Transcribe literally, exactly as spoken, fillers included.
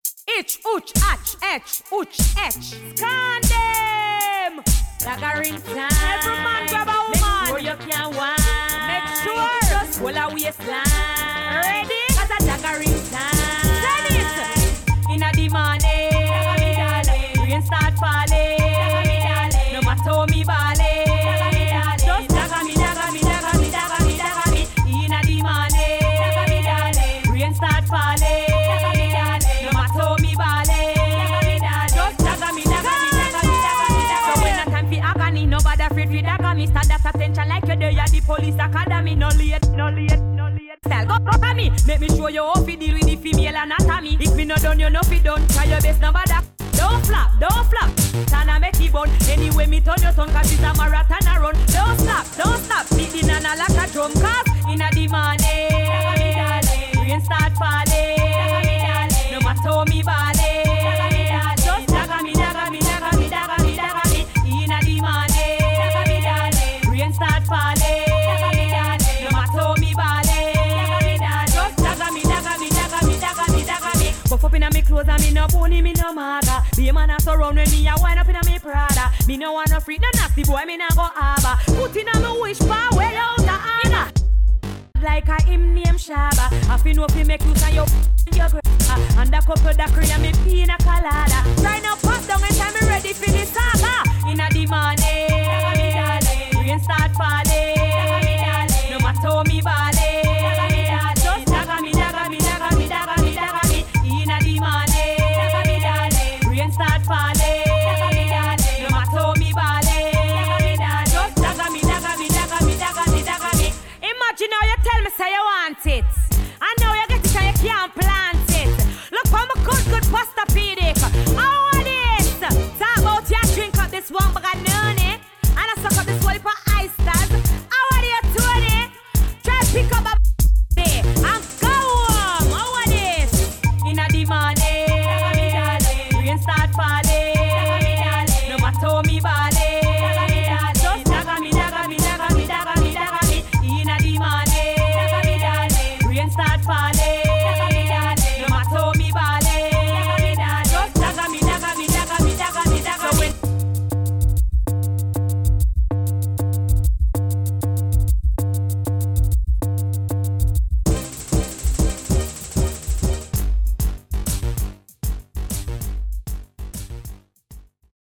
Itch, ooch, atch, etch, ooch, etch. Scan them. Daggering time. Every man grab a woman. Make sure you can wine. Make sure. Just hold a waistline. Ready? Cause a daggering time. Send it. Inna the morning. Dagger me darling. Rain start falling. Dagger me darling. No matter how me balling. Dagger me darling. Just dagger me, dagger me, dagger me, dagger me, dagger me. Inna the morning. Dagger me darling. Rain start falling. Dagger me darling. No matter how me balling. Dagger me darling. Just dagger me, dagger me, dagger me, dagger me, dagger me. So when a time fi agony, nobody afraid fi dagger me. Stand at attention like you there at the police academy. No late, no late, no late. Style go go me. Make me show you how fi deal with the female anatomy. If me no done, you no fi done. Try your best, no bother. Don't flap, don't flap. Tana make it bun. Anyway, me turn your tongue cause it's a marathon a run. Don't stop, don't stop. Beat the nana like a drum cause inna the morning. Dagger me darling. Rain start falling. Dagger me darling. No matter how me balling. Dagger me darling. Just dagger me, dagger me, dagger me, dagger me, dagger me. Inna the morning. Dagger me darling. Rain start falling. Dagger me darling. No matter how me balling. Dagger me darling. Just dagger me, dagger me, dagger me, dagger me, dagger me. Buff up inna me clothes and me no pony, me no maga. Be a man a surround when me a wind up inna me Prada. Me no want no freak, no nasty boy, me no go harbor. Put inna me wish bar, well out the honor. Like a him name Shaba. I feel no fi make use of your your grabber. And a couple da cream me pina colada.